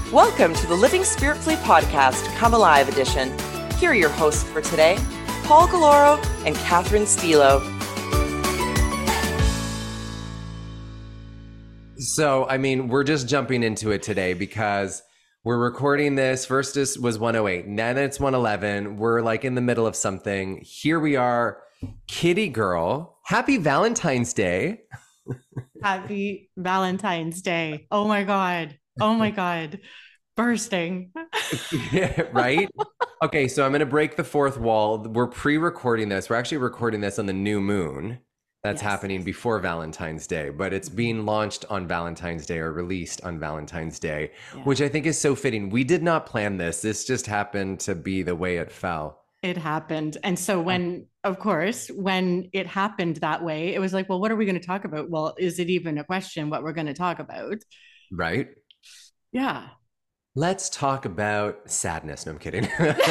Welcome to the Living Spiritually podcast, Come Alive edition. Here are your hosts for today, Paul Galoro and Catherine Stilo. So, we're just jumping into it today because we're recording this. First was 108, then it's 111. We're like in the middle of something. Here we are, Kitty Girl. Happy Valentine's Day. Happy Valentine's Day. Oh my God. Oh my God. Bursting. Yeah, right? Okay, so I'm going to break the fourth wall. We're pre-recording this. We're actually recording this on the new moon. That's happening before Valentine's Day, but it's being launched on Valentine's Day or released on Valentine's Day, which I think is so fitting. We did not plan this. This just happened to be the way it fell. It happened. And so when it happened that way, it was like, well, what are we going to talk about? Well, is it even a question what we're going to talk about? Right? Yeah. Let's talk about sadness. No, I'm kidding.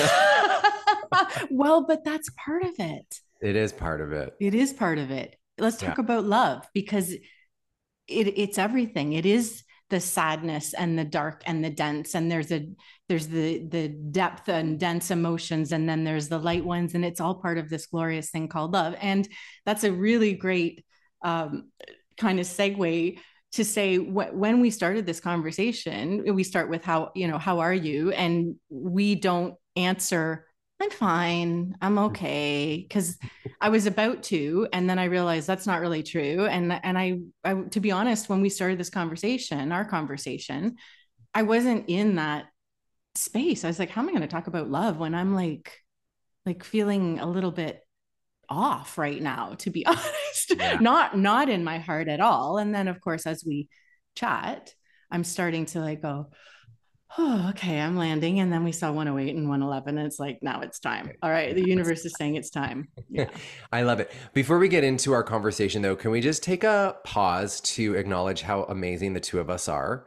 Well, but that's part of it. It is part of it. It is part of it. Let's talk about love because it's everything. It is the sadness and the dark and the dense, and there's the depth and dense emotions, and then there's the light ones, and it's all part of this glorious thing called love. And that's a really great kind of segue to say when we started this conversation, we start with how are you? And we don't answer, I'm fine, I'm okay, because I was about to, and then I realized that's not really true. And I, to be honest, when we started this conversation, our conversation, I wasn't in that space. I was like, how am I going to talk about love when I'm like feeling a little bit off right now, to be honest? Not in my heart at all. And then of course, as we chat, I'm starting to go, oh, okay, I'm landing. And then we saw 108 and 111. And it's like, now it's time. All right. The universe is saying it's time. Yeah. I love it. Before we get into our conversation though, can we just take a pause to acknowledge how amazing the two of us are?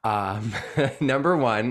Number one,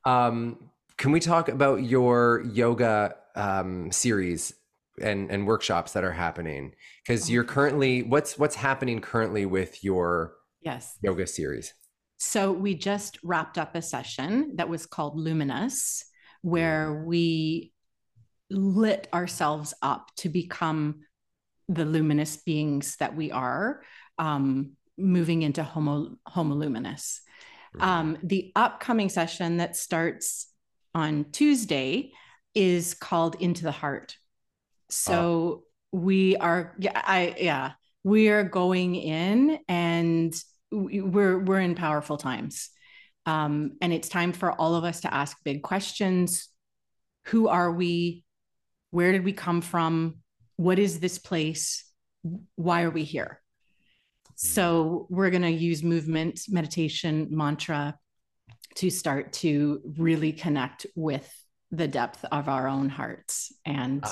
can we talk about your yoga series and workshops that are happening? Because you're currently, what's happening currently with your yoga series? So we just wrapped up a session that was called Luminous, where we lit ourselves up to become the luminous beings that we are, moving into Homo Luminous. The upcoming session that starts on Tuesday is called Into the Heart. So we are, we are going in, and we're in powerful times. And it's time for all of us to ask big questions. Who are we? Where did we come from? What is this place? Why are we here? So we're going to use movement, meditation, mantra to start to really connect with the depth of our own hearts. And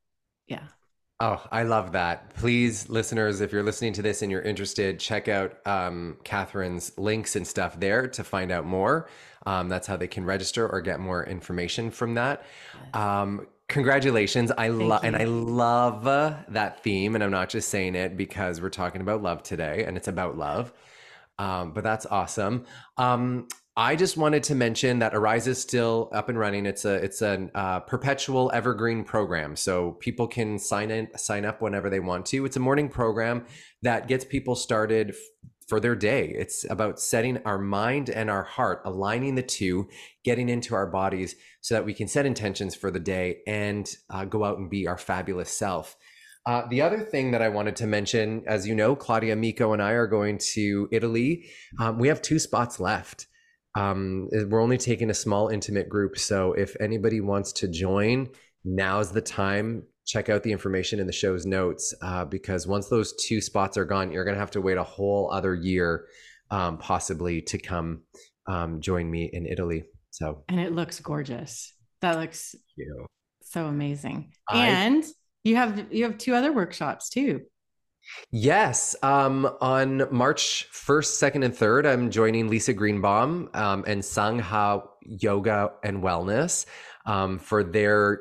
Oh, I love that. Please, listeners, if you're listening to this and you're interested, check out Catherine's links and stuff there to find out more. That's how they can register or get more information from that. Congratulations. I love that theme. And I'm not just saying it because we're talking about love today and it's about love. But that's awesome. I just wanted to mention that Arise is still up and running. It's a perpetual evergreen program. So people can sign up whenever they want to. It's a morning program that gets people started for their day. It's about setting our mind and our heart, aligning the two, getting into our bodies so that we can set intentions for the day and go out and be our fabulous self. The other thing that I wanted to mention, as you know, Claudia, Miko, and I are going to Italy. We have 2 spots left. We're only taking a small intimate group. So if anybody wants to join, now's the time. Check out the information in the show's notes, because once those 2 spots are gone, you're going to have to wait a whole other year, possibly, to come join me in Italy. And it looks gorgeous. That looks so amazing. And you have 2 other workshops too. Yes. On March 1st, 2nd, and 3rd, I'm joining Lisa Greenbaum and Sangha Yoga and Wellness for their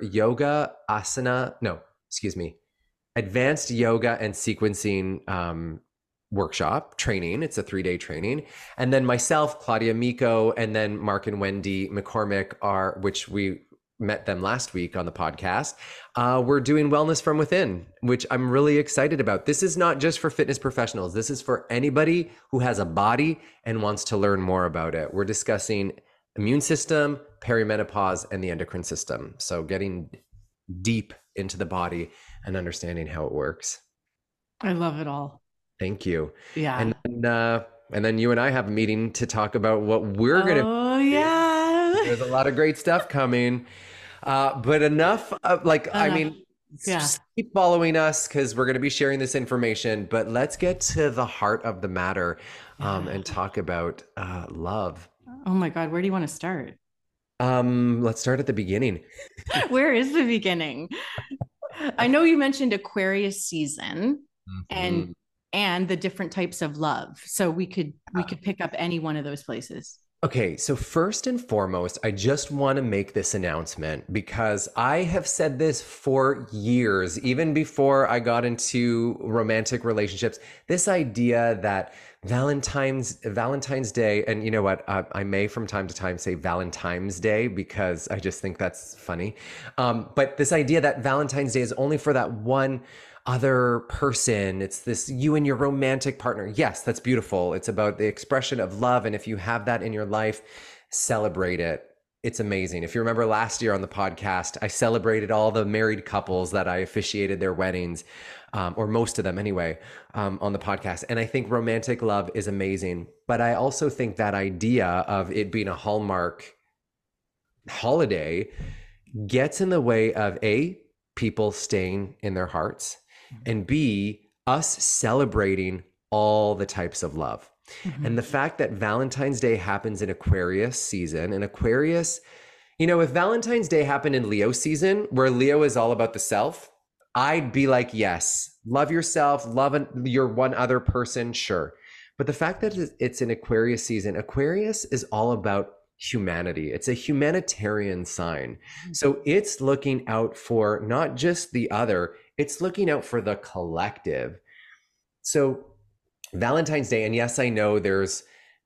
advanced yoga and sequencing workshop training. It's a 3-day training. And then myself, Claudia Miko, and then Mark and Wendy McCormick which we met them last week on the podcast. We're doing Wellness from Within, which I'm really excited about. This is not just for fitness professionals. This is for anybody who has a body and wants to learn more about it. We're discussing immune system, perimenopause, and the endocrine system. So getting deep into the body and understanding how it works. I love it all. Thank you. Yeah. And then you and I have a meeting to talk about what we're going to. Oh, yeah. There's a lot of great stuff coming. But enough of just keep following us because we're going to be sharing this information. But let's get to the heart of the matter and talk about love. Oh, my God. Where do you want to start? Let's start at the beginning. Where is the beginning? I know you mentioned Aquarius season and the different types of love. So we could pick up any one of those places. Okay, so first and foremost, I just want to make this announcement because I have said this for years, even before I got into romantic relationships, this idea that Valentine's Day, and you know what, I may from time to time say Valentine's Day because I just think that's funny. But this idea that Valentine's Day is only for that one other person. It's this you and your romantic partner. Yes, that's beautiful. It's about the expression of love. And if you have that in your life, celebrate it. It's amazing. If you remember last year on the podcast, I celebrated all the married couples that I officiated their weddings, or most of them anyway, on the podcast. And I think romantic love is amazing. But I also think that idea of it being a Hallmark holiday gets in the way of people staying in their hearts, and B, us celebrating all the types of love. And the fact that Valentine's Day happens in Aquarius season, and Aquarius, if Valentine's Day happened in Leo season, where Leo is all about the self, I'd be like, yes, love yourself, love your one other person, sure. But the fact that it's in Aquarius season, Aquarius is all about humanity. It's a humanitarian sign. So it's looking out for not just the other, it's looking out for the collective. So Valentine's Day, and yes, I know there's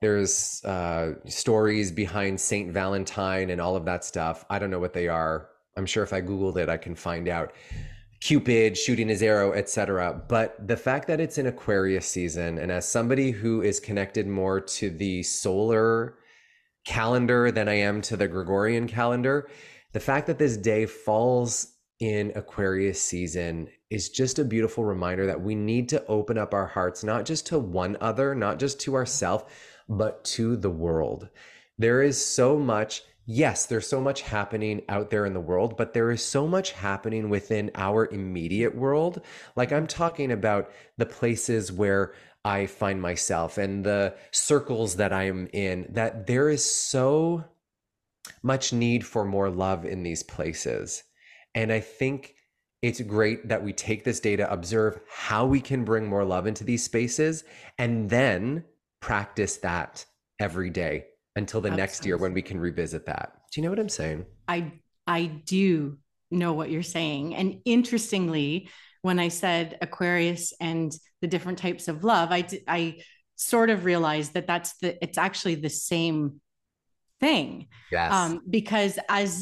stories behind Saint Valentine and all of that stuff. I don't know what they are. I'm sure if I Googled it, I can find out. Cupid shooting his arrow, etc. But the fact that it's in Aquarius season, and as somebody who is connected more to the solar calendar than I am to the Gregorian calendar, the fact that this day falls in Aquarius season is just a beautiful reminder that we need to open up our hearts, not just to one other, not just to ourselves, but to the world. There is so much, yes, there's so much happening out there in the world, but there is so much happening within our immediate world. Like I'm talking about the places where I find myself and the circles that I'm in, that there is so much need for more love in these places. And I think it's great that we take this day to observe how we can bring more love into these spaces and then practice that every day until the next year when we can revisit that. Do you know what I'm saying? I do know what you're saying. And interestingly, when I said Aquarius and the different types of love, I sort of realized that it's actually the same thing. Yes. Because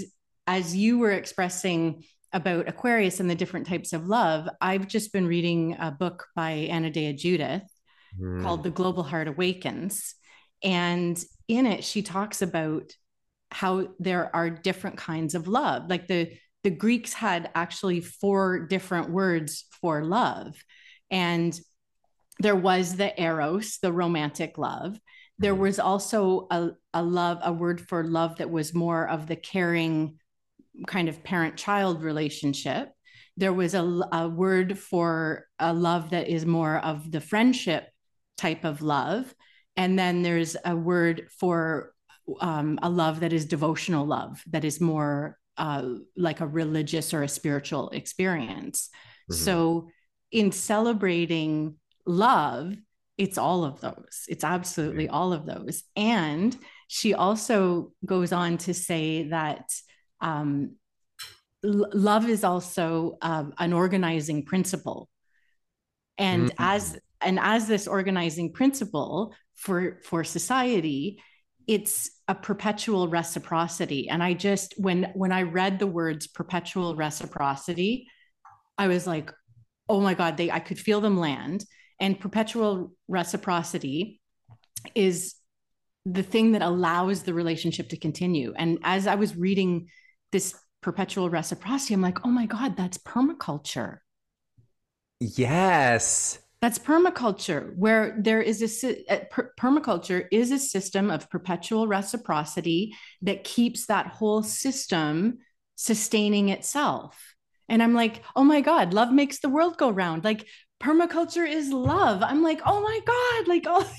as you were expressing about Aquarius and the different types of love, I've just been reading a book by Anna Dea Judith called The Global Heart Awakens. And in it, she talks about how there are different kinds of love. Like the Greeks had actually 4 different words for love. And there was the eros, the romantic love. There was also a word for love that was more of the caring kind of parent-child relationship. There was a word for a love that is more of the friendship type of love. And then there's a word for a love that is devotional love, that is more like a religious or a spiritual experience. So in celebrating love, it's all of those. It's absolutely all of those. And she also goes on to say that love is also an organizing principle. And as this organizing principle for society, it's a perpetual reciprocity. And I just, when I read the words perpetual reciprocity, I was like, oh my God, I could feel them land. And perpetual reciprocity is the thing that allows the relationship to continue. And as I was reading this perpetual reciprocity, I'm like, oh my God, that's permaculture. Yes. That's permaculture, where there is permaculture is a system of perpetual reciprocity that keeps that whole system sustaining itself. And I'm like, oh my God, love makes the world go round. Like permaculture is love. I'm like, oh my God, like oh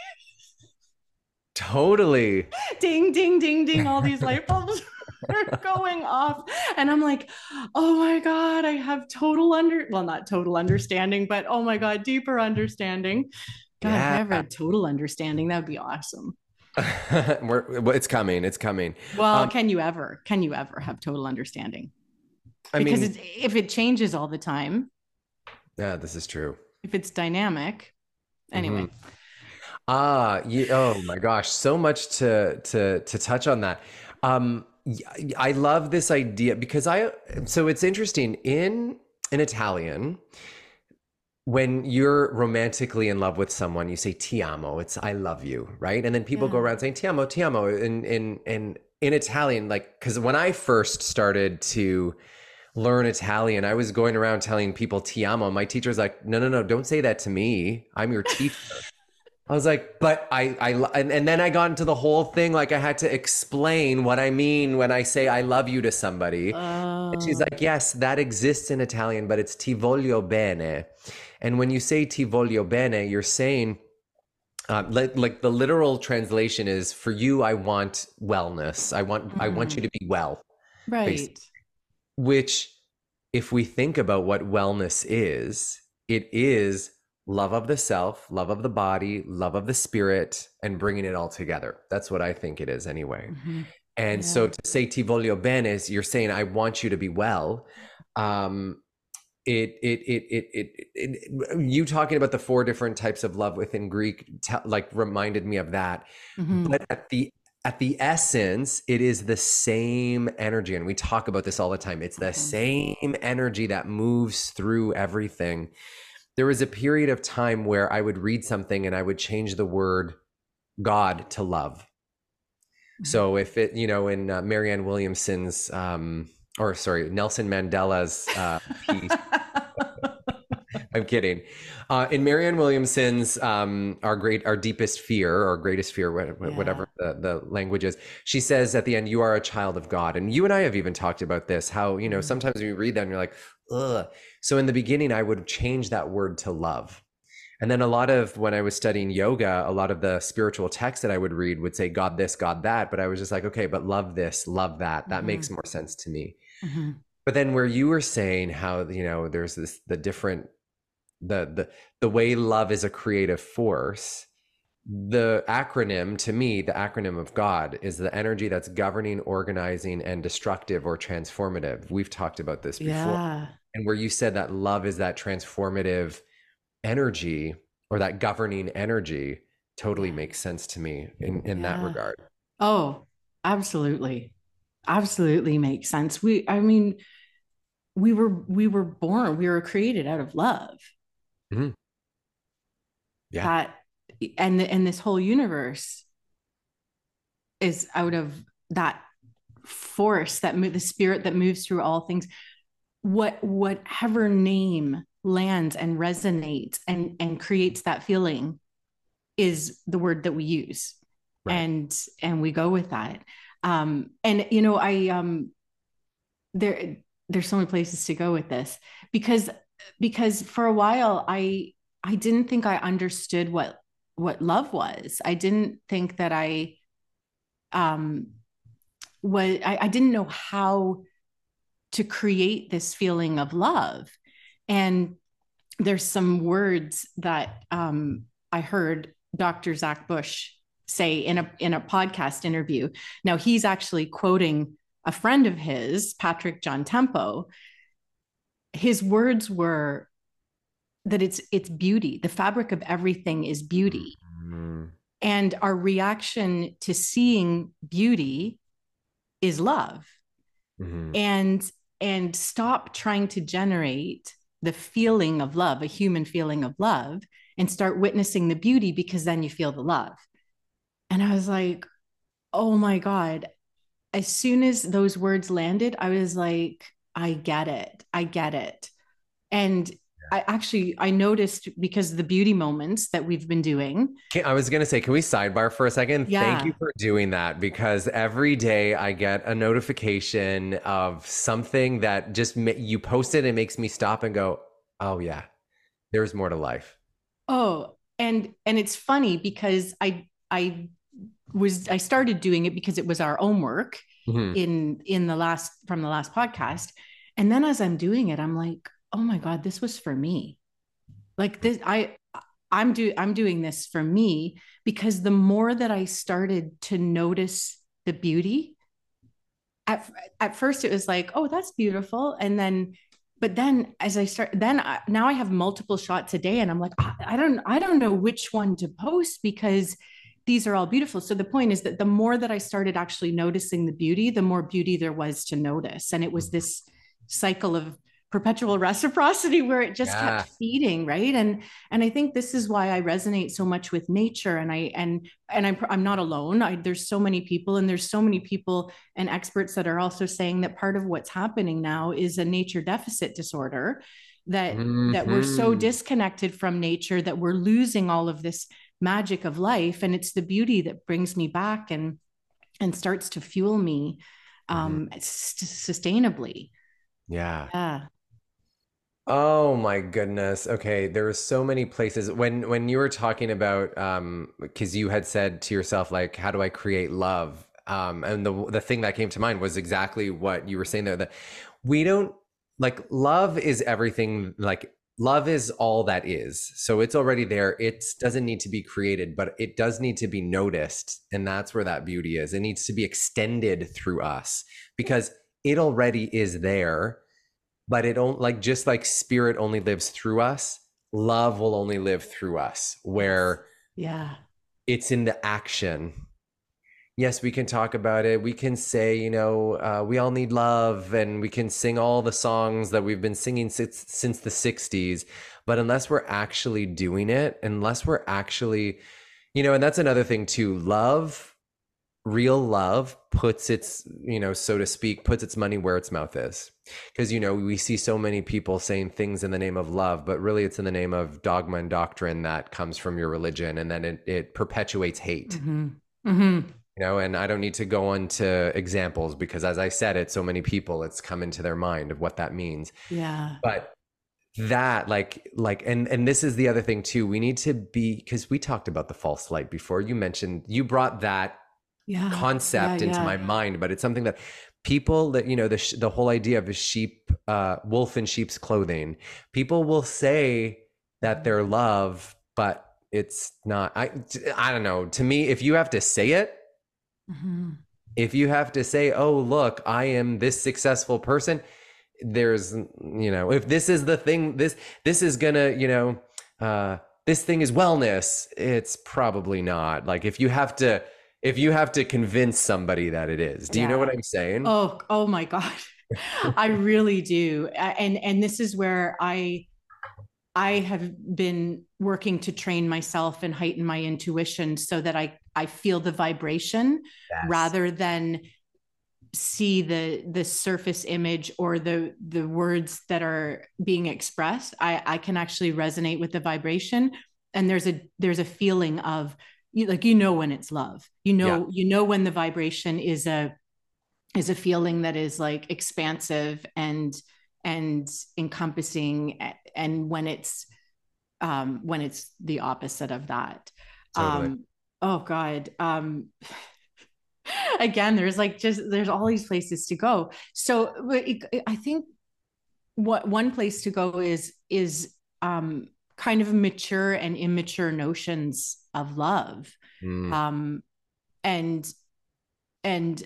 totally. Ding, ding, ding, ding. All these light bulbs are going off. And I'm like, oh my God, I have not total understanding, but oh my God, deeper understanding. God, if I ever had total understanding, that'd be awesome. It's coming. It's coming. Well, can you ever have total understanding? Because if it changes all the time. Yeah, this is true. If it's dynamic. Anyway. Oh my gosh, so much to touch on that. I love this idea because so it's interesting in Italian, when you're romantically in love with someone, you say ti amo, it's I love you, right? And then people go around saying ti amo in Italian, like, because when I first started to learn Italian, I was going around telling people ti amo. My teacher's like, no, don't say that to me. I'm your teacher. I was like, but and then I got into the whole thing. Like I had to explain what I mean when I say I love you to somebody. And she's like, yes, that exists in Italian, but it's ti voglio bene. And when you say ti voglio bene, you're saying, like the literal translation is, for you, I want wellness. I want you to be well. Right. Basically. Which, if we think about what wellness is, it is love of the self, love of the body, love of the spirit, and bringing it all together. That's what I think it is anyway. Mm-hmm. And so to say ti voglio bene is you're saying, I want you to be well. You talking about the 4 different types of love within Greek, like reminded me of that. Mm-hmm. But at the essence, it is the same energy. And we talk about this all the time. It's the same energy that moves through everything. There was a period of time where I would read something and I would change the word God to love. Mm-hmm. So if it, in Marianne Williamson's, Nelson Mandela's piece, I'm kidding. In Marianne Williamson's, our deepest fear or greatest fear, whatever the language is, she says at the end, you are a child of God. And you and I have even talked about this, how, sometimes when you read that and you're like, ugh. So in the beginning, I would change that word to love. And then when I was studying yoga, a lot of the spiritual texts that I would read would say, God this, God that. But I was just like, okay, but love this, love that. That makes more sense to me. Mm-hmm. But then where you were saying how, there's the different, the way love is a creative force, the acronym to me, the acronym of God is the energy that's governing, organizing, and destructive or transformative. We've talked about this before. Yeah. And where you said that love is that transformative energy or that governing energy totally makes sense to me in that regard. Oh, absolutely. Absolutely makes sense. We were born, we were created out of love. Mm-hmm. Yeah. And this whole universe is out of that force, the spirit that moves through all things. Whatever name lands and resonates and creates that feeling is the word that we use. Right. And we go with that. There's so many places to go with this because for a while I didn't think I understood what love was. I didn't think that I didn't know how to create this feeling of love. And there's some words that I heard Dr. Zach Bush say in a podcast interview. Now he's actually quoting a friend of his, Patrick John Tempo. His words were, it's beauty. The fabric of everything is beauty. Mm-hmm. And our reaction to seeing beauty is love. Mm-hmm. And stop trying to generate the feeling of love, a human feeling of love, and start witnessing the beauty, because then you feel the love. And I was like, oh my God. As soon as those words landed, I was like, I get it. I get it. And I noticed, because of the beauty moments that we've been doing. I was going to say, can we sidebar for a second? Yeah. Thank you for doing that, because every day I get a notification of something that just you posted. It makes me stop and go, oh yeah, there's more to life. Oh, and it's funny because I started doing it because it was our own work in the last podcast. And then as I'm doing it, I'm like, oh my God, this was for me. Like this, I'm doing this for me, because the more that I started to notice the beauty, at first it was like, oh, that's beautiful. And then, but then as I start, now I have multiple shots a day, and I'm like, I don't know which one to post, because these are all beautiful. So the point is that the more that I started actually noticing the beauty, the more beauty there was to notice. And it was this cycle of perpetual reciprocity where it just kept feeding, right? And I think this is why I resonate so much with nature. And I'm not alone. There's so many people, and there's so many people and experts that are also saying that part of what's happening now is a nature deficit disorder, that we're so disconnected from nature that we're losing all of this magic of life. And it's the beauty that brings me back and starts to fuel me sustainably. Yeah. Oh my goodness. Okay. There were so many places when you were talking about, because you had said to yourself, like, how do I create love? And the thing that came to mind was exactly what you were saying there, that we don't, like, love is everything. Like, love is all that is. So it's already there. It doesn't need to be created, but it does need to be noticed. And that's where that beauty is. It needs to be extended through us, because it already is there. But it don't, like, just like spirit only lives through us, love will only live through us, where it's in the action. Yes, we can talk about it. We can say, we all need love, and we can sing all the songs that we've been singing since the 60s. But unless we're actually doing it, unless we're actually, and that's another thing too, real love puts its, so to speak, puts its money where its mouth is. Because, we see so many people saying things in the name of love, but really it's in the name of dogma and doctrine that comes from your religion. And then it perpetuates hate, and I don't need to go into examples, because as I said it, so many people, it's come into their mind of what that means. Yeah. But that and this is the other thing too, we need to be, because we talked about the false light before. You brought that concept into my mind, but it's something that people that, the whole idea of a wolf in sheep's clothing, people will say that they're love, but it's not. I don't know. To me, if you have to say it, if you have to say, oh, look, I am this successful person, there's, if this is the thing, this is gonna, this thing is wellness, it's probably not. Like, if you have to convince somebody that it is. Do you know what I'm saying? Oh my God. I really do. And this is where I have been working to train myself and heighten my intuition, so that I feel the vibration rather than see the surface image or the words that are being expressed. I can actually resonate with the vibration. And there's a feeling of, like, when it's love, when the vibration is a feeling that is like expansive and encompassing, and when it's the opposite of that. Totally. Oh God. Again, there's all these places to go. So I think what one place to go is kind of mature and immature notions of love. And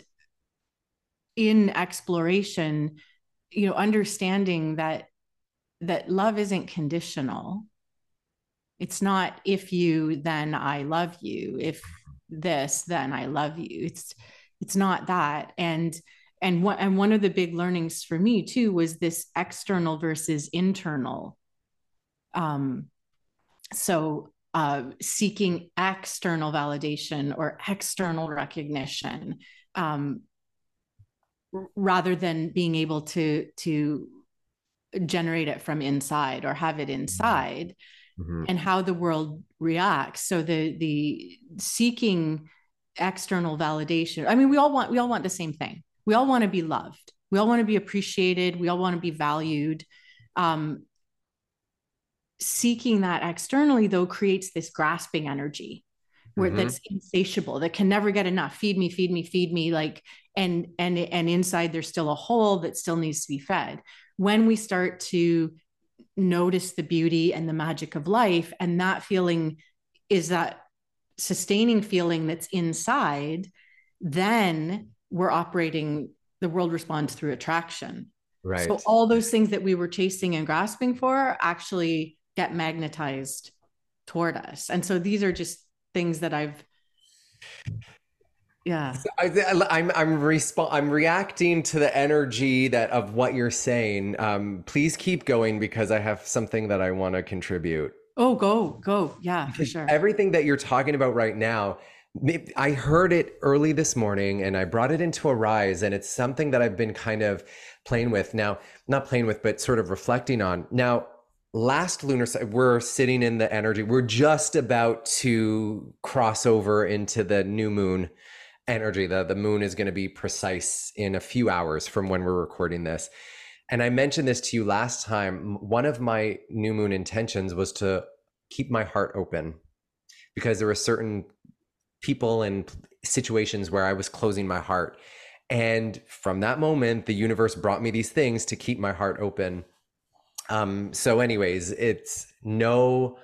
in exploration, understanding that that love isn't conditional. It's not if you, then I love you. If this, then I love you. It's not that. And one of the big learnings for me too was this external versus internal. So seeking external validation or external recognition, rather than being able to generate it from inside or have it inside. Mm-hmm. And how the world reacts. So the seeking external validation. I mean, we all want the same thing. We all want to be loved. We all want to be appreciated. We all want to be valued. Seeking that externally, though, creates this grasping energy where that's insatiable, that can never get enough. Feed me, feed me, feed me. Like, and inside there's still a hole that still needs to be fed. When we start to notice the beauty and the magic of life, and that feeling is that sustaining feeling that's inside, then we're operating, the world responds through attraction. Right. So all those things that we were chasing and grasping for actually get magnetized toward us. And so these are just things that I'm reacting to the energy of what you're saying. Please keep going, because I have something that I want to contribute. Oh, go. Yeah, for sure. Everything that you're talking about right now, I heard it early this morning and I brought it into Arise, and it's something that I've been kind of playing with now, not playing with, but sort of reflecting on. Now, last lunar cycle, we're sitting in the energy. We're just about to cross over into the new moon energy. The moon is going to be precise in a few hours from when we're recording this. And I mentioned this to you last time. One of my new moon intentions was to keep my heart open, because there were certain people and situations where I was closing my heart. And from that moment, the universe brought me these things to keep my heart open. So anyways, it's no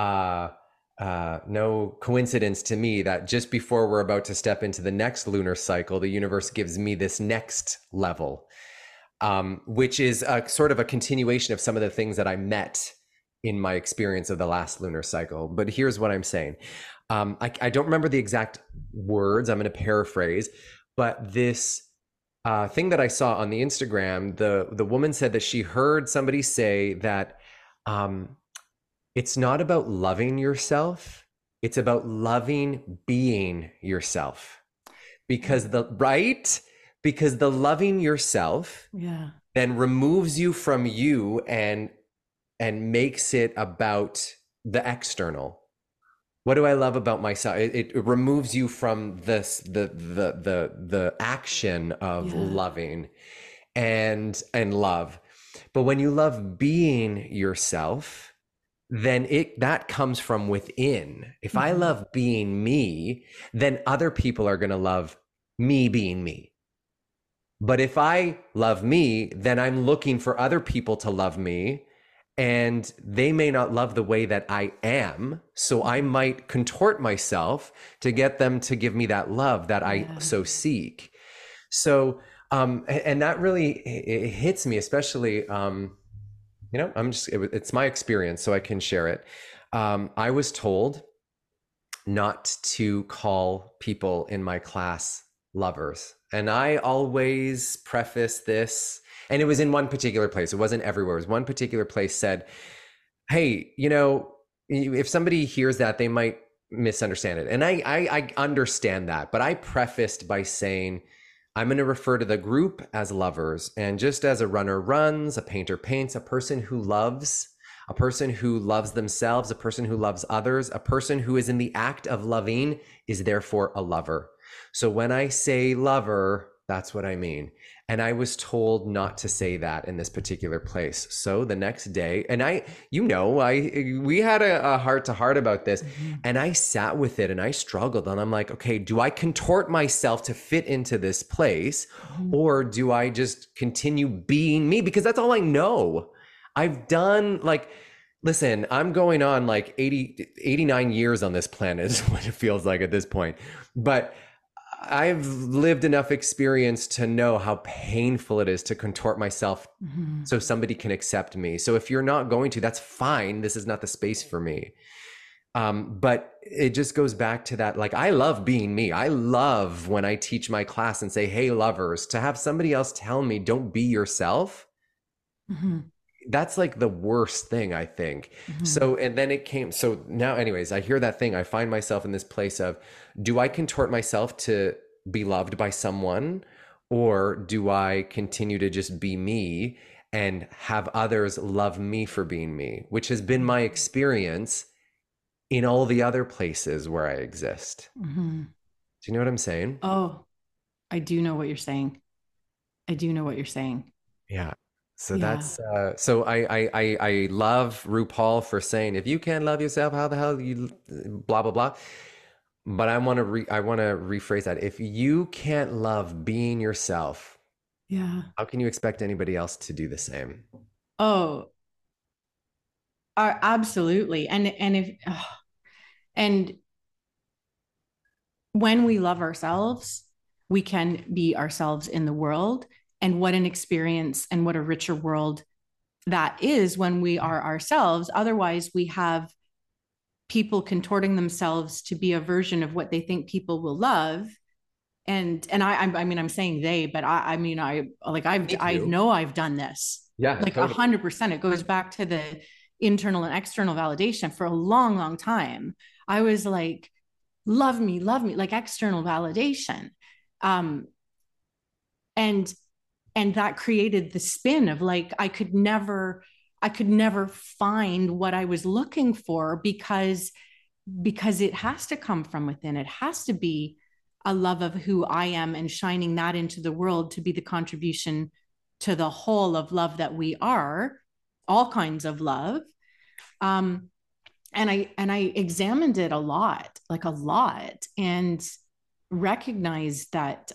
coincidence to me that just before we're about to step into the next lunar cycle, the universe gives me this next level, which is sort of a continuation of some of the things that I met in my experience of the last lunar cycle. But here's what I'm saying. I don't remember the exact words. I'm going to paraphrase, but this thing that I saw on the Instagram, the woman said that she heard somebody say that it's not about loving yourself. It's about loving being yourself. Because the loving yourself then removes you from you and makes it about the external. What do I love about myself? It removes you from this the action of loving and love. But when you love being yourself, then that comes from within. If I love being me, then other people are going to love me being me. But if I love me, then I'm looking for other people to love me, and they may not love the way that I am. So I might contort myself to get them to give me that love that I so seek. So, and that really, it hits me, especially, it's my experience, so I can share it. I was told not to call people in my class lovers. And I always preface this, and it was in one particular place. It wasn't everywhere. It was one particular place said, hey, if somebody hears that, they might misunderstand it. And I understand that, but I prefaced by saying, I'm going to refer to the group as lovers. And just as a runner runs, a painter paints, a person who loves themselves, a person who loves others, a person who is in the act of loving is therefore a lover. So when I say lover, that's what I mean. And I was told not to say that in this particular place. So the next day, and we had a heart to heart about this, and I sat with it and I struggled, and I'm like, okay, do I contort myself to fit into this place, or do I just continue being me? Because that's all I know. I've done, listen, I'm going on 89 years on this planet is what it feels like at this point. But I've lived enough experience to know how painful it is to contort myself so somebody can accept me. So if you're not going to, that's fine. This is not the space for me. But it just goes back to that. Like, I love being me. I love when I teach my class and say, hey, lovers, to have somebody else tell me, don't be yourself. That's like the worst thing, I think. So, and then it came. So now, anyways, I hear that thing. I find myself in this place of, do I contort myself to be loved by someone, or do I continue to just be me and have others love me for being me, which has been my experience in all the other places where I exist. Do you know what I'm saying? Oh, I do know what you're saying. I do know what you're saying. Yeah. So Yeah. that's so I love RuPaul for saying, if you can't love yourself, how the hell you blah blah blah. But I want to rephrase that. If you can't love being yourself, Yeah. how can you expect anybody else to do the same? Oh, absolutely. And when we love ourselves, we can be ourselves in the world. And what an experience and what a richer world that is when we are ourselves. Otherwise, we have people contorting themselves to be a version of what they think people will love. And I mean, I'm saying they, but I mean, I know I've done this. Yeah, Like totally. 100%. It goes back to the internal and external validation for a long, long time. I was like, love me, like external validation. And that created the spin of like, I could never find what I was looking for because it has to come from within. It has to be a love of who I am and shining that into the world to be the contribution to the whole of love that we are, all kinds of love. And I examined it a lot, and recognized that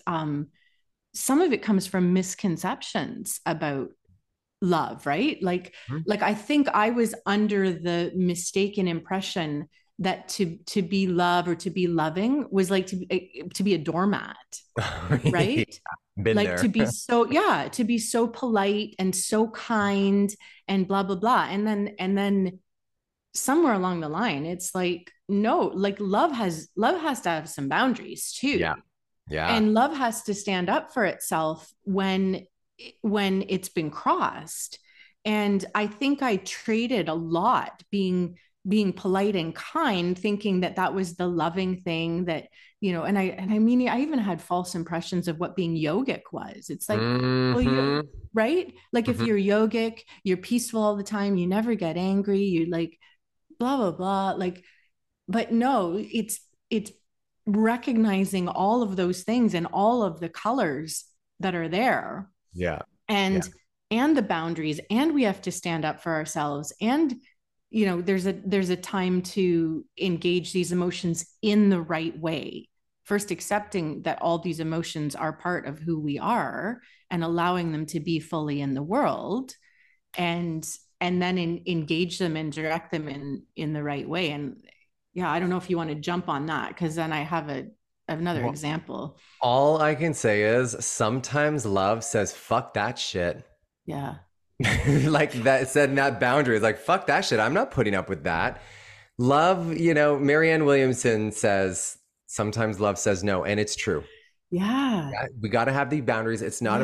some of it comes from misconceptions about love, right? Like I think I was under the mistaken impression that to be love or to be loving was like to be a doormat, right? Been Like there. to be so polite and so kind and blah blah blah. And then somewhere along the line, it's like, no, like love has to have some boundaries too. Yeah. Yeah. And love has to stand up for itself when it's been crossed. And I think I traded a lot being polite and kind, thinking that that was the loving thing that, and I mean, I even had false impressions of what being yogic was. It's like, well, right? Like if you're yogic, you're peaceful all the time, you never get angry, you like blah blah blah, like, but no, it's recognizing all of those things and all of the colors that are there. Yeah. And the boundaries, and we have to stand up for ourselves. And there's a time to engage these emotions in the right way, first accepting that all these emotions are part of who we are and allowing them to be fully in the world, and then engage them and direct them in the right way. And yeah, I don't know if you want to jump on that, because then I have another example. All I can say is sometimes love says, fuck that shit. Yeah. Like that said in that boundary is like, fuck that shit. I'm not putting up with that. Love, Marianne Williamson says, sometimes love says no. And it's true. Yeah. We got to have the boundaries. It's not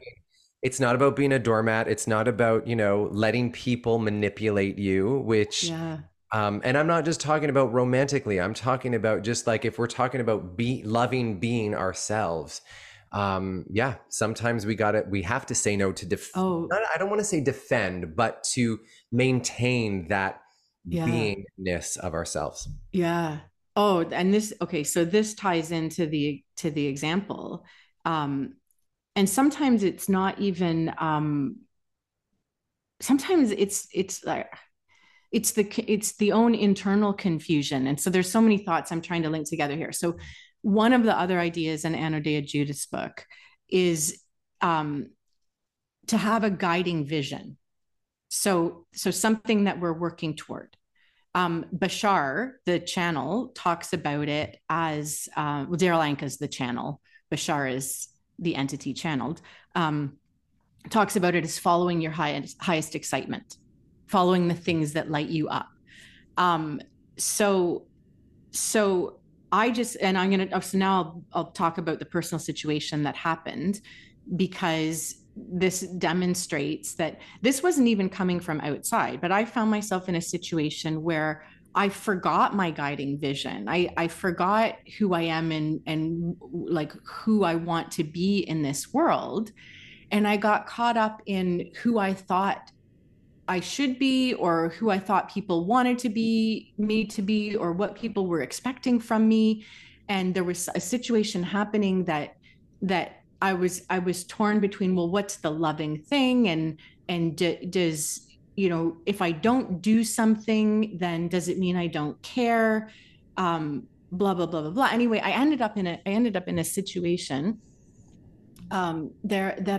about being a doormat. It's not about, letting people manipulate you, which, and I'm not just talking about romantically. I'm talking about just like, if we're talking about loving being ourselves, sometimes we have to say no to I don't want to say defend, but to maintain that beingness of ourselves. Yeah. Oh, and so this ties into the example. And sometimes it's not even, sometimes it's like, it's the own internal confusion. And so there's so many thoughts I'm trying to link together here. So one of the other ideas in Anodea Judith's book is to have a guiding vision. So something that we're working toward. Bashar, the channel, talks about it as Daryl Anka is the channel, Bashar is the entity channeled, talks about it as following your highest excitement, following the things that light you up. So I just, and I'm going to, so now I'll talk about the personal situation that happened, because this demonstrates that this wasn't even coming from outside, but I found myself in a situation where I forgot my guiding vision. I forgot who I am and like who I want to be in this world. And I got caught up in who I thought I should be, or who I thought people wanted to be me to be, or what people were expecting from me. And there was a situation happening that I was torn between, well, what's the loving thing? And does, you know, if I don't do something, then does it mean I don't care? Blah, blah, blah, blah, blah. Anyway, I ended up in a situation there that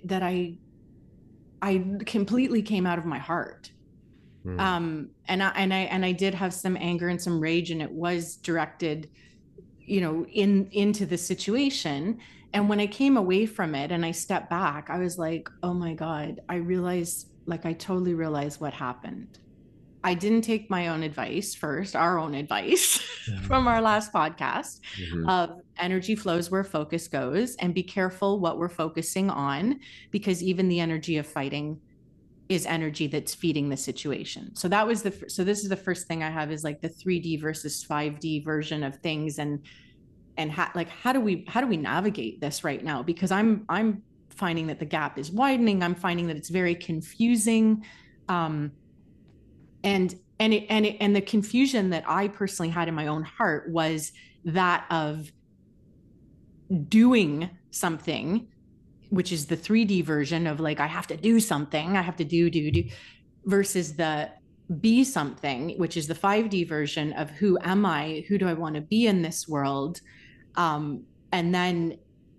I completely came out of my heart. And I did have some anger and some rage, and it was directed, you know, into the situation. And when I came away from it and I stepped back, I was like, oh my God, I totally realized what happened. I didn't take my own advice first, our own advice from our last podcast of energy flows where focus goes, and be careful what we're focusing on, because even the energy of fighting is energy that's feeding the situation. So that was so this is the first thing I have, is like the 3D versus 5D version of things. And how do we navigate this right now? Because I'm finding that the gap is widening. I'm finding that it's very confusing. And the confusion that I personally had in my own heart was that of doing something, which is the 3D version of like, I have to do something, I have to do, versus the be something, which is the 5D version of who am I? Who do I want to be in this world? So then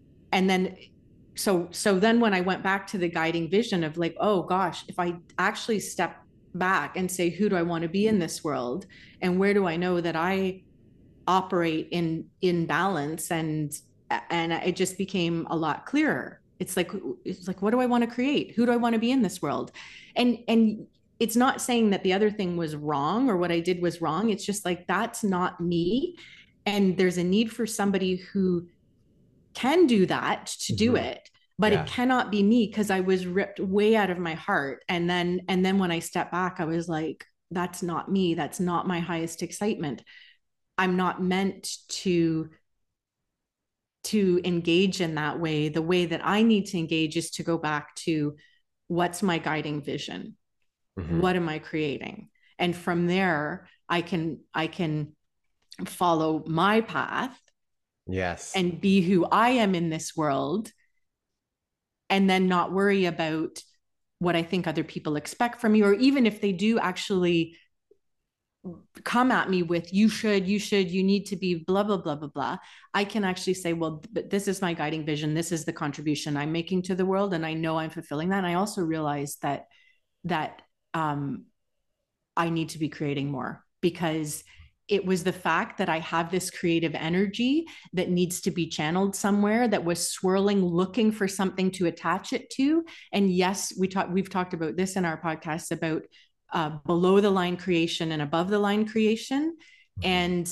when I went back to the guiding vision of like, oh gosh, if I actually step back and say, who do I want to be in this world? And where do I know that I operate in balance? And it just became a lot clearer. It's like, what do I want to create? Who do I want to be in this world? And it's not saying that the other thing was wrong or what I did was wrong. It's just like, that's not me. And there's a need for somebody who can do that to do it, but it cannot be me, because I was ripped way out of my heart. And then when I stepped back, I was like, that's not me. That's not my highest excitement. I'm not meant to engage in that way. The way that I need to engage is to go back to, what's my guiding vision? What am I creating? And from there, I can follow my path. Yes. And be who I am in this world. And then not worry about what I think other people expect from me, or even if they do actually come at me with, you need to be blah, blah, blah, blah, blah. I can actually say, well, but this is my guiding vision. This is the contribution I'm making to the world. And I know I'm fulfilling that. And I also realized that I need to be creating more, because it was the fact that I have this creative energy that needs to be channeled somewhere, that was swirling, looking for something to attach it to. And yes, we've talked about this in our podcast about below the line creation and above the line creation. And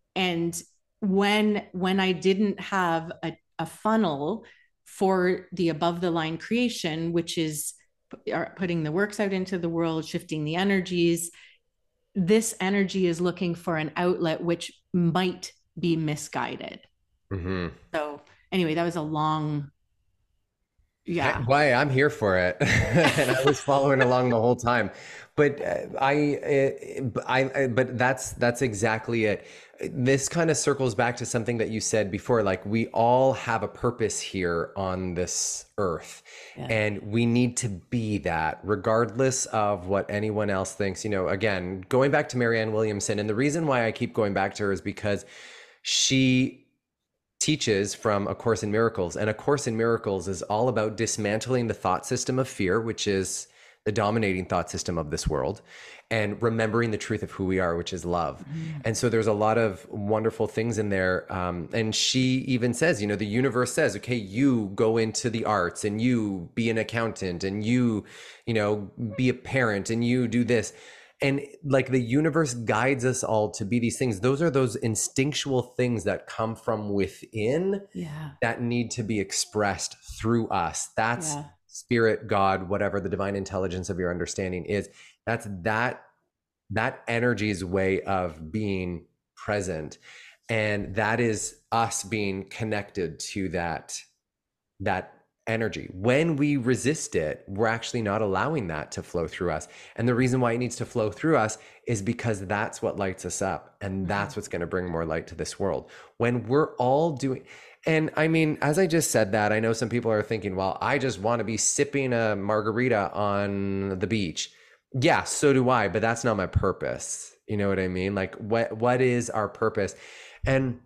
when I didn't have a funnel for the above the line creation, which is putting the works out into the world, shifting the energies, this energy is looking for an outlet, which might be misguided. So anyway, that was a long, Why I'm here for it. And I was following along the whole time, but but that's exactly it. This kind of circles back to something that you said before, like we all have a purpose here on this earth, and we need to be that regardless of what anyone else thinks. You know, again, going back to Marianne Williamson, and the reason why I keep going back to her is because she teaches from A Course in Miracles, and A Course in Miracles is all about dismantling the thought system of fear, which is the dominating thought system of this world, and remembering the truth of who we are, which is love. Mm-hmm. And so there's a lot of wonderful things in there. And she even says, the universe says, okay, you go into the arts and you be an accountant and you be a parent and you do this. And like the universe guides us all to be these things. Those are those instinctual things that come from within that need to be expressed through us. That's spirit, God, whatever the divine intelligence of your understanding is. That's that energy's way of being present. And that is us being connected to that energy. When we resist it, we're actually not allowing that to flow through us. And the reason why it needs to flow through us is because that's what lights us up. And that's what's going to bring more light to this world. When we're all doing, and I mean, as I just said that, I know some people are thinking, well, I just want to be sipping a margarita on the beach. Yeah, so do I, but that's not my purpose. You know what I mean? Like what is our purpose? And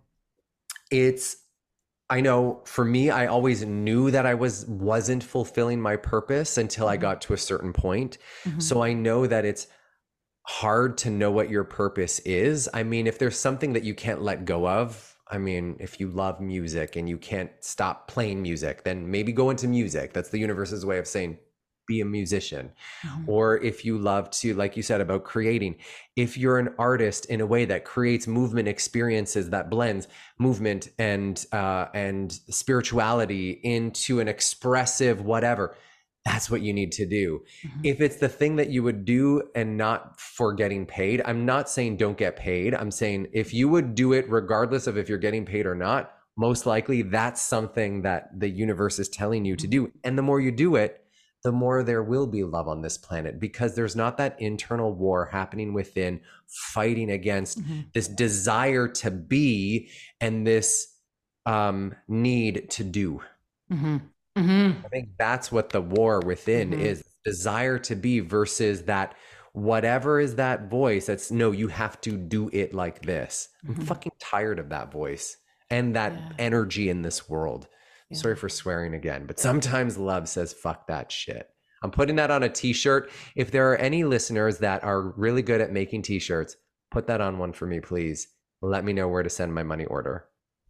I know for me, I always knew that I wasn't fulfilling my purpose until I got to a certain point. So I know that it's hard to know what your purpose is. I mean, if there's something that you can't let go of, I mean, if you love music and you can't stop playing music, then maybe go into music. That's the universe's way of saying, be a musician. Or if you love to, like you said about creating, if you're an artist in a way that creates movement experiences that blends movement and spirituality into an expressive whatever, that's what you need to do. If it's the thing that you would do and not for getting paid, I'm not saying don't get paid. I'm saying if you would do it regardless of if you're getting paid or not, most likely that's something that the universe is telling you to do. And the more you do it, the more there will be love on this planet, because there's not that internal war happening within, fighting against this desire to be and this need to do. I think that's what the war within is, desire to be versus that whatever is that voice that's no, you have to do it like this. I'm fucking tired of that voice and that energy in this world. Sorry for swearing again, but sometimes love says, fuck that shit. I'm putting that on a t-shirt. If there are any listeners that are really good at making t-shirts, put that on one for me, please. Let me know where to send my money order.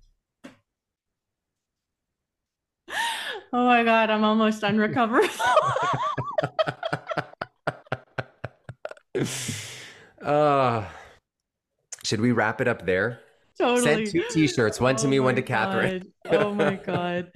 Oh my God, I'm almost unrecoverable. Should we wrap it up there? Totally. Send 2 t-shirts, one to me, one to Catherine. Oh my God.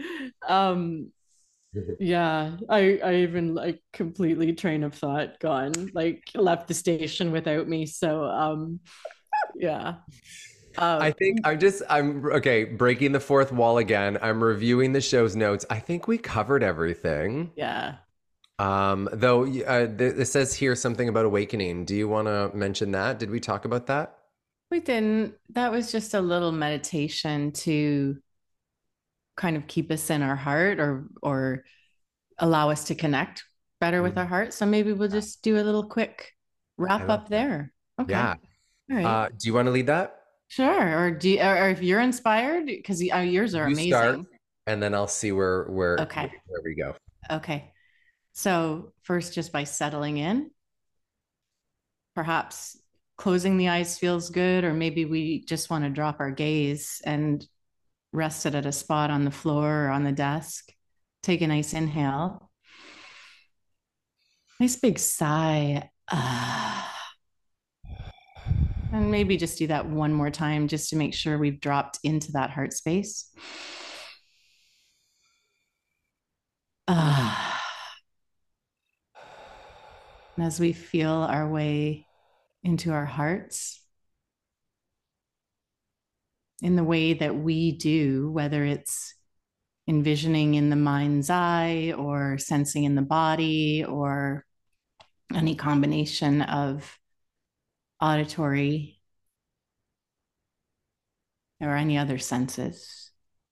Yeah, I even like completely train of thought gone, like left the station without me. So yeah. I think I'm okay, breaking the fourth wall again. I'm reviewing the show's notes. I think we covered everything. Yeah. Though it says here something about awakening. Do you want to mention that? Did we talk about that? We didn't. That was just a little meditation to kind of keep us in our heart or allow us to connect better with our heart. So maybe we'll just do a little quick wrap up there. Okay. Yeah. All right. Do you want to lead that? Sure. Or if you're inspired, because yours are amazing. Start, and then I'll see where we go. Okay. So first, just by settling in, perhaps closing the eyes feels good, or maybe we just want to drop our gaze and rest it at a spot on the floor or on the desk. Take a nice inhale. Nice big sigh. And maybe just do that one more time just to make sure we've dropped into that heart space. And as we feel our way into our hearts in the way that we do, whether it's envisioning in the mind's eye or sensing in the body or any combination of auditory or any other senses.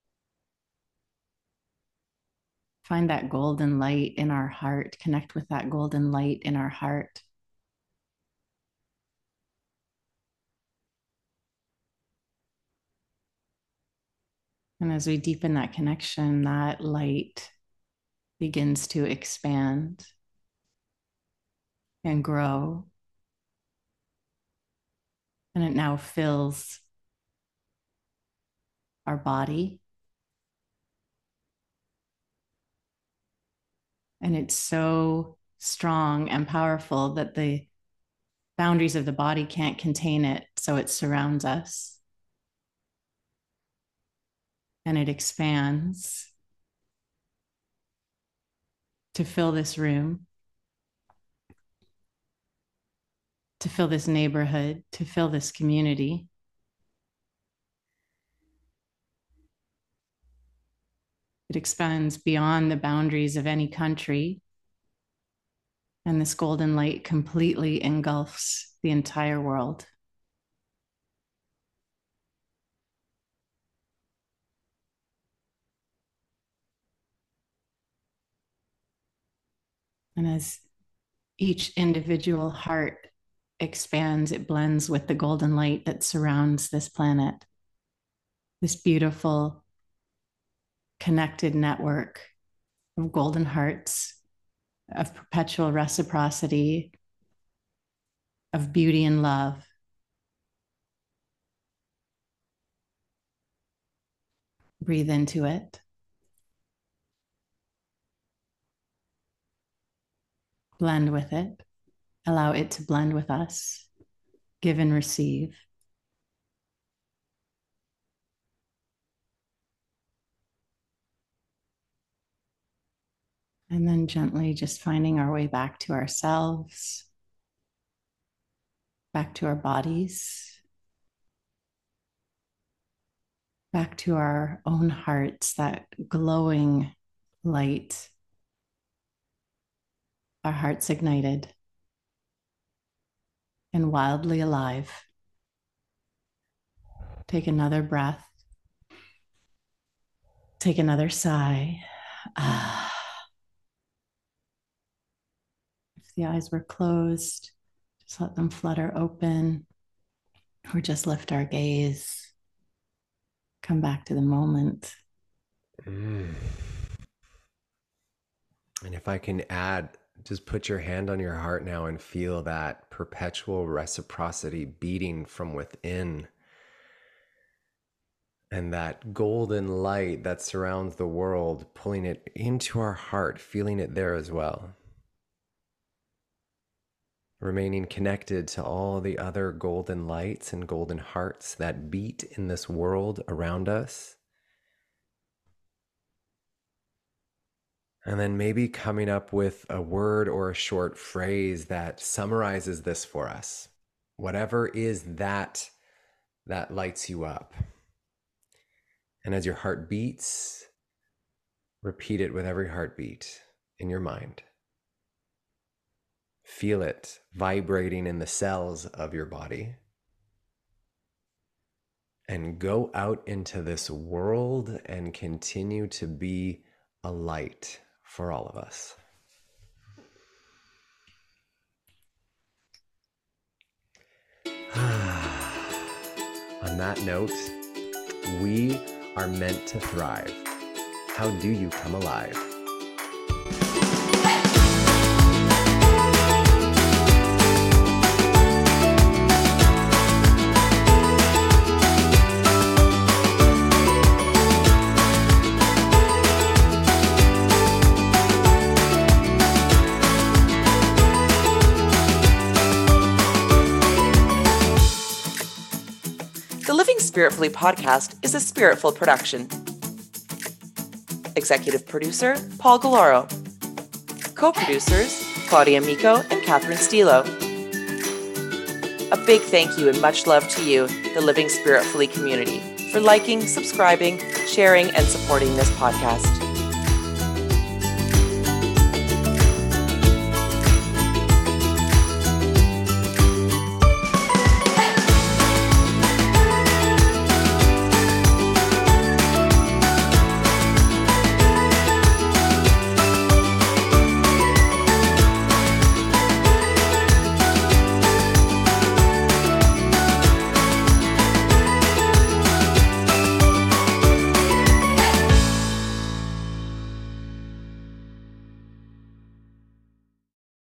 Find that golden light in our heart. Connect with that golden light in our heart. And as we deepen that connection, that light begins to expand. and grow. And it now fills our body. And it's so strong and powerful that the boundaries of the body can't contain it, so it surrounds us. And it expands to fill this room, to fill this neighborhood, to fill this community. It expands beyond the boundaries of any country. And this golden light completely engulfs the entire world. And as each individual heart expands, it blends with the golden light that surrounds this planet, this beautiful, connected network of golden hearts, of perpetual reciprocity, of beauty and love. Breathe into it. Blend with it. Allow it to blend with us. Give and receive. And then gently just finding our way back to ourselves, back to our bodies, back to our own hearts, that glowing light, our hearts ignited and wildly alive. Take another breath. Take another sigh. If the eyes were closed, just let them flutter open, or just lift our gaze. Come back to the moment. And if I can add, just put your hand on your heart now and feel that perpetual reciprocity beating from within. And that golden light that surrounds the world, pulling it into our heart, feeling it there as well. Remaining connected to all the other golden lights and golden hearts that beat in this world around us. And then maybe coming up with a word or a short phrase that summarizes this for us. Whatever is that lights you up. And as your heart beats, repeat it with every heartbeat in your mind. Feel it vibrating in the cells of your body. And go out into this world and continue to be a light for all of us. On that note, we are meant to thrive. How do you come alive? The Living Spiritfully podcast is a Spiritful production. Executive producer, Paul Galoro. Co-producers, Claudia Miko and Catherine Stilo. A big thank you and much love to you, the Living Spiritfully community, for liking, subscribing, sharing, and supporting this podcast.